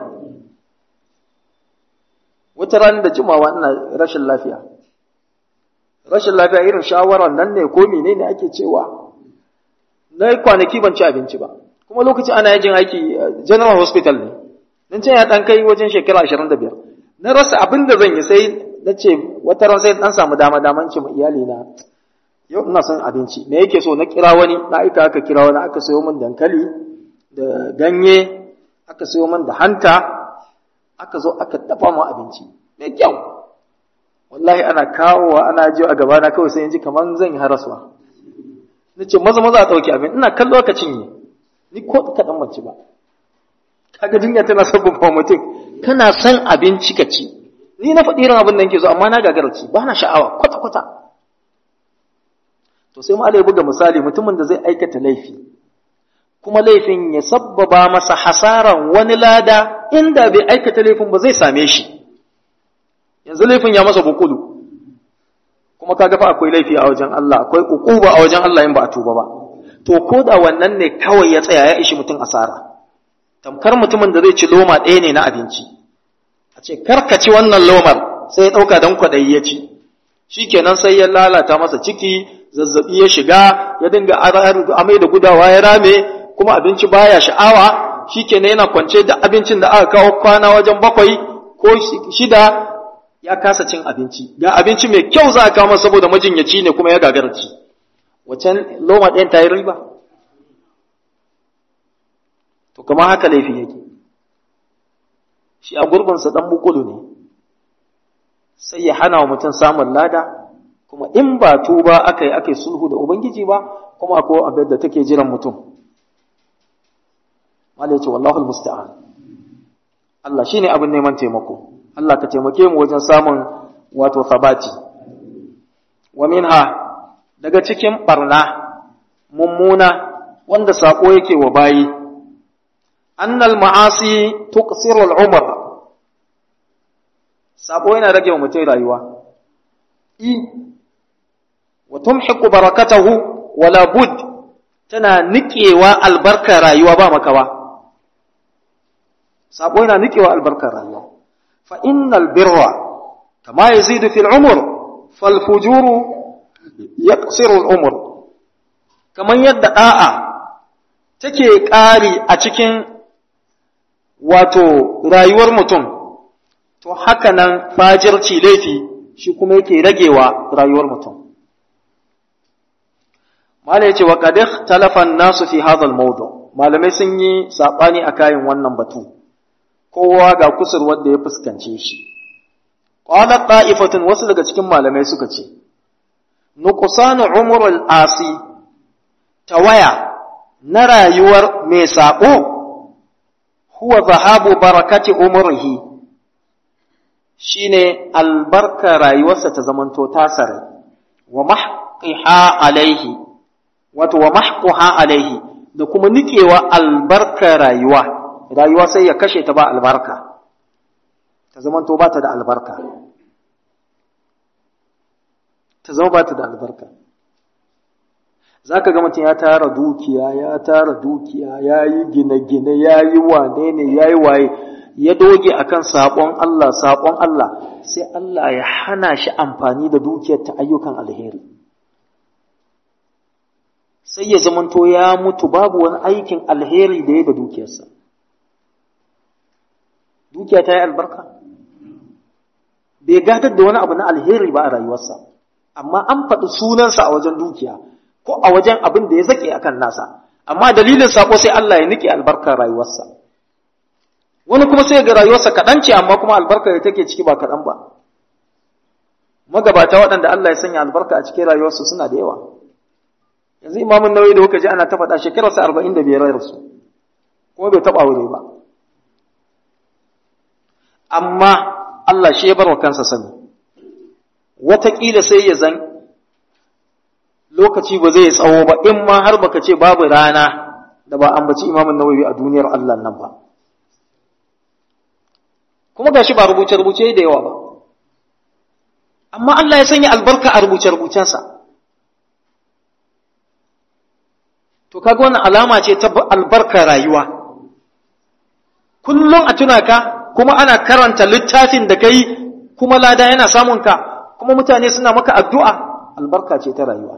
wata rana da jimawa ina rashin lafiya rashin lafiya irin shawarar nan ne ko menene ake cewa na kwanaki ban ci abinci ba kuma lokacin ana yajin aiki general hospital ne nan ce ya dan kai wajen shekara ashirin da biyar na rasa abin da zan yi sai na ce wata ran sai dan samu dama daman ce ma iyali na yau ina son abinci me yake so na kira wani na aika aka kira wani aka sayo min dankali da ganye aka sayo min da hanta aka zo aka dafa mu abinci mai kyau wallahi ana kawowa ana jiyo a gabana kawai sai yanzu kaman zan yi haraswa na ce maza maza a ɗauki abin ina kallo aka cinye ni ko kaɗan mace ba kaga jinya tana sabbaba mutum kana son abinci ka ci ni na faɗi irin abin da nake so amma na gagara ci ba na sha'awa kwata kwata to sai mu Allah ya buga misali mutumin da zai aikata laifi kuma laifin ya sabbaba masa hasaran wani lada inda bai aikata laifin ba zai same shi yanzu laifin ya masa bukulu kuma kaga fa akwai laifi a wajen Allah akwai ukuba a wajen Allah in ba a tuba ba to ko da wannan ne kawai ya tsaya ya ishi mutum asara tamkar mutumin da zai ci loma ɗaya ne na abinci a ce karkaci wannan lomar sai ya ɗauka don kwaɗayi ya ci shikenan sai ya lalata masa ciki zazzabi ya shiga ya dinga amai da gudawa ya rame kuma abinci baya sha'awa shikenan yana kwance da abincin da aka kawo kwana wajen bakwai ko shida ya kasa cin abinci ga abinci mai kyau za a kawo saboda majinyaci ne kuma ya gagara ci wacan loma ɗayan ta yi riba to kamar haka laifi yake shi a gurbinsa ɗan bukulu ne sai ya hana wa mutum samun lada kuma in ba tuba aka yi aka yi sulhu da ubangiji ba kuma akwai abin da take jiran mutum malai ce wallahu almusta'an Allah shine abin neman taimako Allah ka taimake mu wajen samun wato sabati wa minha daga cikin barna mummuna wanda sako yake wa bayi annal ma'asi tuqsiru al-umr sako yana rage wa mutum rayuwa i wa tumhiqu barakatahu wala bud tana nikewa albarkar rayuwa ba makawa sako yana nikewa albarkar rayuwa fa innal birra kama yazidu fil umr fal fujuru yaqsiru al umr kaman yadda da'a take ƙari a cikin wato rayuwar mutum to haka nan fajirci laifi shi kuma yake ragewa rayuwar mutum malai yace wa qad ikhtalafa an-nasu fi hadha al-mawdu malamai sun yi sabani a kayan wannan batu kowa ga kusur wanda ya fuskance shi qala qa'ifatun wasu daga cikin malamai suka ce nuqsanu umr al-asi tawaya na rayuwar mai sabo huwa zahabu barakati umrihi shine albarka rayuwarsa ta zamanto tasare wa mahqiha alaihi wato wa mahquha alaihi da kuma nikewa albarka rayuwa rayuwa sai ya kashe ta ba albarka ta zamanto ba ta da albarka ta zama ba ta da albarka zaka ga mutum ya tara dukiya ya tara dukiya yayi gine-gine yayi wane ne yayi waye ya doge akan sabon Allah sabon Allah sai Allah ya hana shi amfani da dukiyar ta ayyukan alheri sai ya zamanto ya mutu babu wani aikin alheri da ya da dukiyarsa dukiya ta yi albarka bai gadar da wani abu na alheri ba a rayuwarsa amma an faɗi sunansa a wajen dukiya ko a wajen abin da ya zake akan nasa amma dalilin sako sai Allah ya nike albarkar rayuwarsa wani kuma sai ga rayuwarsa kaɗan ce amma kuma albarkar da take ciki ba kaɗan ba magabata waɗanda Allah ya sanya albarka a cikin rayuwarsu suna da yawa yanzu imamun Nawawi da kuka ji ana ta faɗa shekararsa arba'in da biyar yarsu kuma bai taɓa aure ba amma Allah shi ya bar wa kansa sani wataƙila sai ya zan lokaci ba zai tsawo ba in ma har baka ce babu rana da ba ambaci imamun Nawawi a duniyar Allah nan ba kuma gashi ba rubuce-rubuce da yawa ba amma Allah ya sanya albarka a rubuce-rubucensa to kaga wannan alama ce ta albarka rayuwa kullum a tuna ka kuma ana karanta littafin da kai kuma lada yana samun ka kuma mutane suna maka addu'a albarka ce ta rayuwa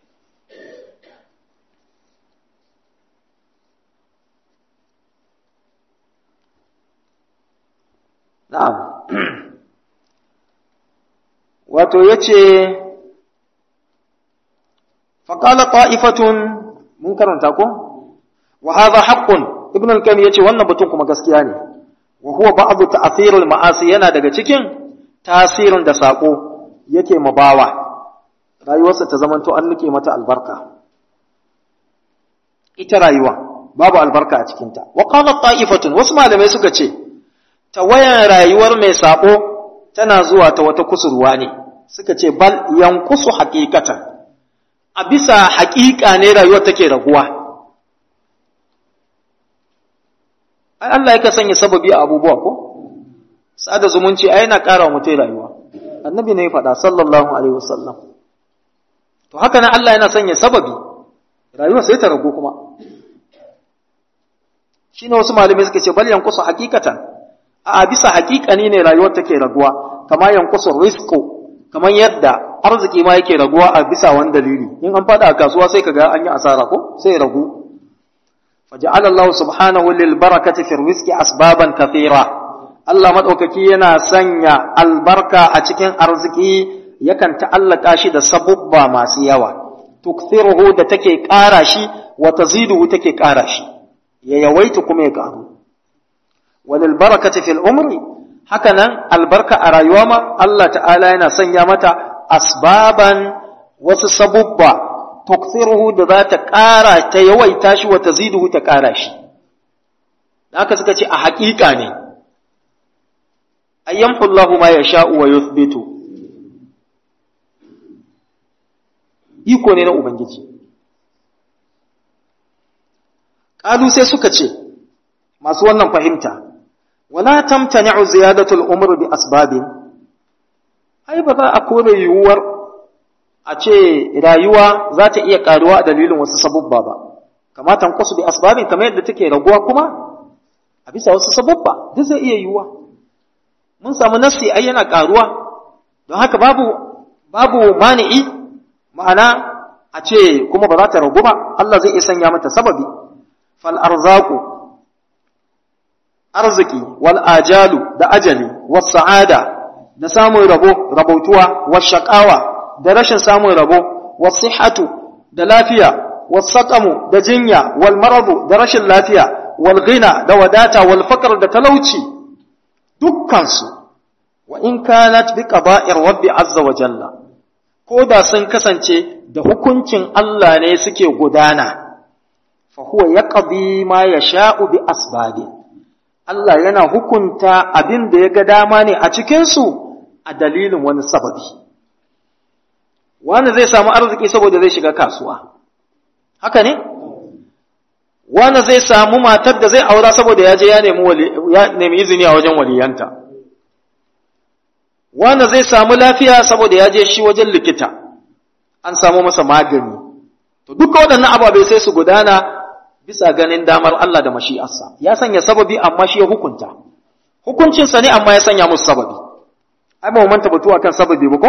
na'am wato yace faqala ta'ifatun mun karanta ko wa hadha haqqun ibn al-qayyim yace wannan batun kuma gaskiya ne wa huwa ba'd ta'thir al-ma'asi yana daga cikin tasirin da sako yake mabawa rayuwarsa ta zamanto an nike mata albarka ita rayuwa babu albarka a cikin ta wa qala ta'ifatun wasu malamai suka ce tawayan rayuwar mai sako tana zuwa ta wata kusurwa ne suka ce bal yankusu haqiqatan a bisa haƙiƙa ne rayuwar take raguwa ai Allah yake sanya sababi a abubuwa ko sada zumunci ai yana ƙara mutai rayuwa annabi ne ya faɗa sallallahu alaihi wasallam to haka nan Allah yana sanya sababi rayuwa sai ta ragu kuma shine wasu malamai suka ce bal yankusu haqiqatan a bisa haƙiƙani ne rayuwar take raguwa kama yankusu rizqu kamar yadda arziki ma yake raguwa a bisa wani dalili in an fada a kasuwa sai kaga an yi asara ko sai ragu faja'ala Allah subhanahu lil barakati fi rizqi asbaban kathira Allah madaukaki yana sanya albarka a cikin arziki yakan ta'allaka shi da sabubba masu yawa tukthiruhu da take ƙara shi wa taziduhu take ƙara shi ya yawaita kuma ya ƙaru walil barakati fil umri hakanan albarka a rayuwa ma Allah ta'ala yana sanya mata asbaban wasu sabubba tukthiruhu da za ta ƙara ta yawaita shi wa taziduhu ta ƙara shi haka suka ce a haƙiƙa ne ayyamhu Allahu ma yasha'u wa yuthbitu iko ne na ubangiji qalu sai suka ce masu wannan fahimta wala tamtani'u ziyadatul umr bi asbabin ai ba za a kore yiwuwar a ce rayuwa za ta iya karuwa a dalilin wasu sabubba ba kamatan kusu bi asbabin kamar yadda take raguwa kuma a bisa wasu sabubba duk zai iya yiwuwa mun samu nasi ai yana karuwa don haka babu babu mani'i ma'ana a ce kuma ba za ta ragu ba Allah zai iya sanya mata sababi fal arzaqu arziki wal ajalu da ajali was sa'ada da samun rabo rabautuwa was shaqawa da rashin samun rabo was sihhatu da lafiya was saqamu da jinya wal maradu da rashin lafiya wal ghina da wadata wal faqr da talauci dukkan su wa in kanat bi qada'ir rabbi azza wa jalla ko da sun kasance da hukuncin Allah ne suke gudana fa huwa yaqdi ma yasha'u bi asbabi Allah yana hukunta abin da ya ga dama ne a cikinsu a dalilin wani sababi. Wani zai samu arziki saboda zai shiga kasuwa. Haka ne? Wani zai samu matar da zai aura saboda ya je ya nemi izini a wajen waliyanta. Wani zai samu lafiya saboda ya je shi wajen likita. An samu masa magani. To duka waɗannan ababai sai su gudana bisa ganin damar Allah da mashi'arsa ya sanya sababi amma shi ya hukunta hukuncinsa ne amma ya sanya musu sababi ai ba mu manta batu akan sababi ba ko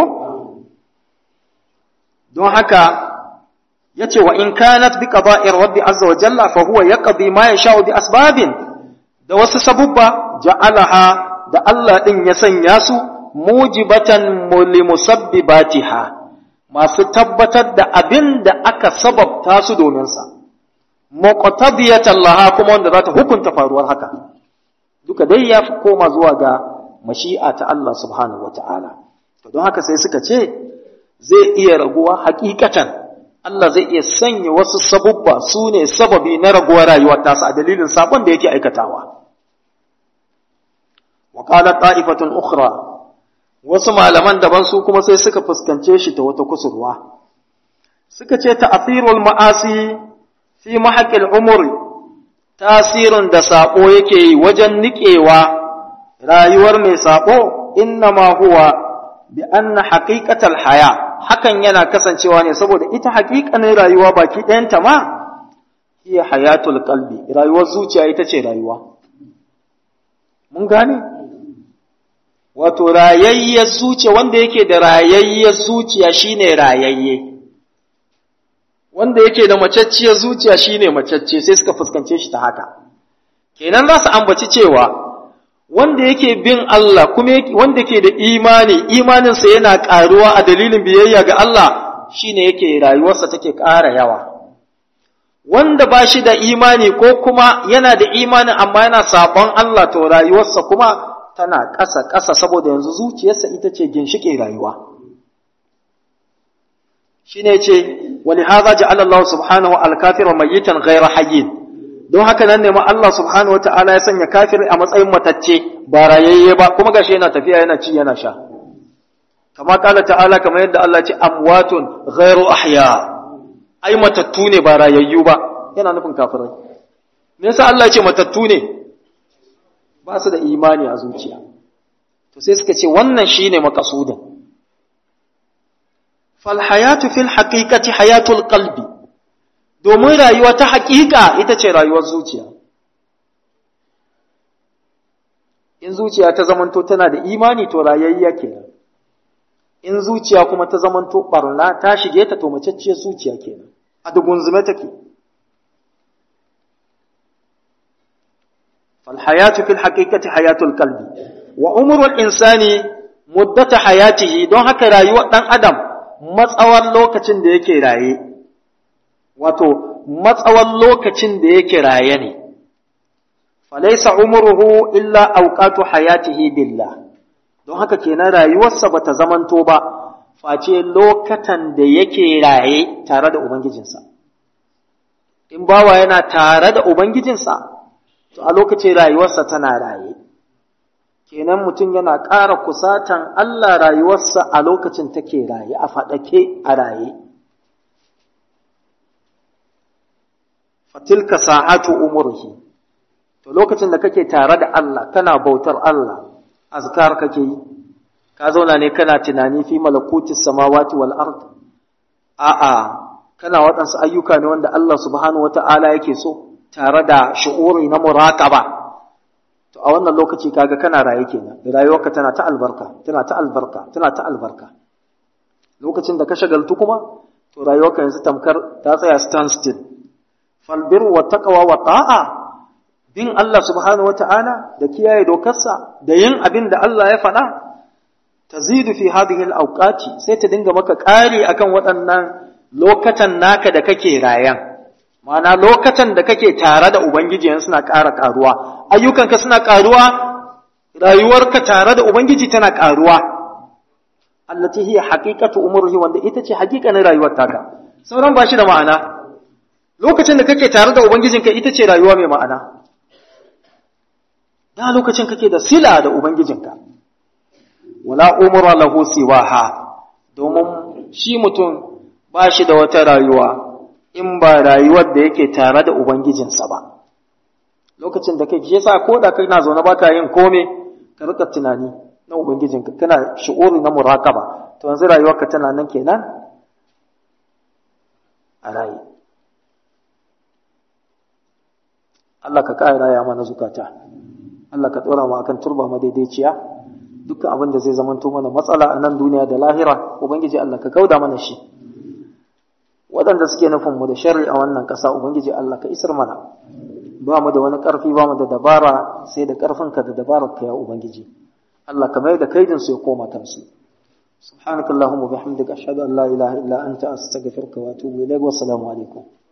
don haka yace wa in kanat bi qada'ir rabbi azza wa jalla fa huwa yaqdi ma yasha'u bi asbabin da wasu sabubba ja'alaha da Allah din ya sanya su mujibatan limusabbibatiha masu tabbatar da abin da aka sababta su domin sa muqtadiyatan laha kuma wanda za ta hukunta faruwar haka duka dai ya koma zuwa ga mashi'a ta Allah subhanahu wataala to don haka sai suka ce zai iya raguwa hakikatan Allah zai iya sanya wasu sabubba su ne sababi na raguwar rayuwar tasa a dalilin sabon da yake aikatawa. Wa qala ta'ifatun ukhra wasu malaman daban su kuma sai suka fuskance shi ta wata kusurwa. Suka ce ta'thirul ma'asi fi mahaqil umri tasirin da sabo yake yi wajen niƙewa rayuwar mai sabo innama huwa bi anna haqiqatal haya hakan yana kasancewa ne saboda ita haƙiƙanin rayuwa baki ɗayanta ma hiya hayatul qalbi rayuwar zuciya ita ce rayuwa mun gane wato rayayyar zuciya wanda yake da rayayyar zuciya shine rayayye wanda yake da macacciyar zuciya shine macacce sai suka fuskance shi ta haka kenan za su ambaci cewa wanda yake bin Allah kuma wanda ke da imani imaninsa yana ƙaruwa a dalilin biyayya ga Allah shine yake rayuwarsa take ƙara yawa wanda ba shi da imani ko kuma yana da imani amma yana sabon Allah to rayuwarsa kuma tana ƙasa ƙasa saboda yanzu zuciyarsa ita ce ginshike rayuwa shine yace wali hadha ja'ala Allah subhanahu al-kafira mayyitan ghayra hayyin don haka nan ne ma Allah subhanahu wata'ala ya sanya kafiri a matsayin matacce ba rayayye ba kuma gashi yana tafiya yana ci yana sha kama kala ta'ala kamar yadda Allah ya ce amwatun ghairu ahya ai matattu ne ba rayayyu ba yana nufin kafirai me yasa Allah ya ce matattu ne ba su da imani a zuciya to sai suka ce wannan shine makasudin fal hayatu fil haqiqati hayatul qalbi domin rayuwa ta haƙiƙa ita ce rayuwar zuciya. In zuciya ta zamanto tana da imani to rayayya kenan. In zuciya kuma ta zamanto barna ta shige ta to macacciyar zuciya kenan. A dugunzume take. Fal hayatu fil haqiqati hayatul qalbi wa umrul insani muddata hayatihi don haka rayuwar dan adam matsawar lokacin da yake raye. wato matsawan lokacin da yake raye ne falaysa umruhu illa awqatu hayatihi billah don haka kenan rayuwarsa bata zamanto ba face lokatan da yake raye tare da ubangijinsa in bawa yana tare da ubangijinsa to a lokacin rayuwarsa tana raye kenan mutum yana ƙara kusatan Allah rayuwarsa a lokacin take raye a faɗake a raye fatilka sa'atu umurhi to lokacin da kake tare da Allah kana bautar Allah azkar kake yi ka zauna ne kana tunani fi malakutis samawati wal ard a'a kana waɗansu ayyuka ne wanda Allah subhanahu wata'ala yake so tare da shu'uri na muraqaba to a wannan lokaci kaga kana raye kenan rayuwarka tana ta albarka tana ta albarka tana ta albarka lokacin da ka shagaltu kuma to rayuwarka yanzu tamkar ta tsaya stand still falbir wa taqwa wa ta'a bin Allah subhanahu wata'ala da kiyaye dokarsa da yin abin da Allah ya faɗa tazidu fi hadhihi al-awqati sai ta dinga maka ƙari akan waɗannan lokatan naka da kake rayan ma'ana lokatan da kake tare da ubangiji yanzu suna ƙara ƙaruwa ayyukanka suna ƙaruwa rayuwarka tare da ubangiji tana ƙaruwa allati hiya haqiqatu umrihi wanda ita ce haƙiƙanin rayuwar taka sauran ba shi da ma'ana lokacin da kake tare da ubangijinka ita ce rayuwa mai ma'ana da lokacin kake da sila da ubangijinka wala umra lahu siwaha domin shi mutum ba shi da wata rayuwa in ba rayuwar da yake tare da ubangijinsa ba lokacin da kake yasa ko da kana zaune baka yin kome ka rika tunani na ubangijinka kana shu'uri na muraqaba to yanzu rayuwarka tana nan kenan a rayi Allah ka ƙara raya mana zukata Allah ka tsora mu akan turba madaidaiciya dukkan abin da zai zamanto mana matsala a nan duniya da lahira ubangiji Allah ka kauda mana shi waɗanda suke nufin mu da sharri a wannan ƙasa ubangiji Allah ka isar mana ba mu da wani ƙarfi ba mu da dabara sai da ƙarfinka da dabararka ya ubangiji Allah ka mai da kaidin su ya koma kansu subhanakallahumma bihamdika ashhadu an la ilaha illa anta astaghfiruka wa atubu ilayk wa assalamu alaikum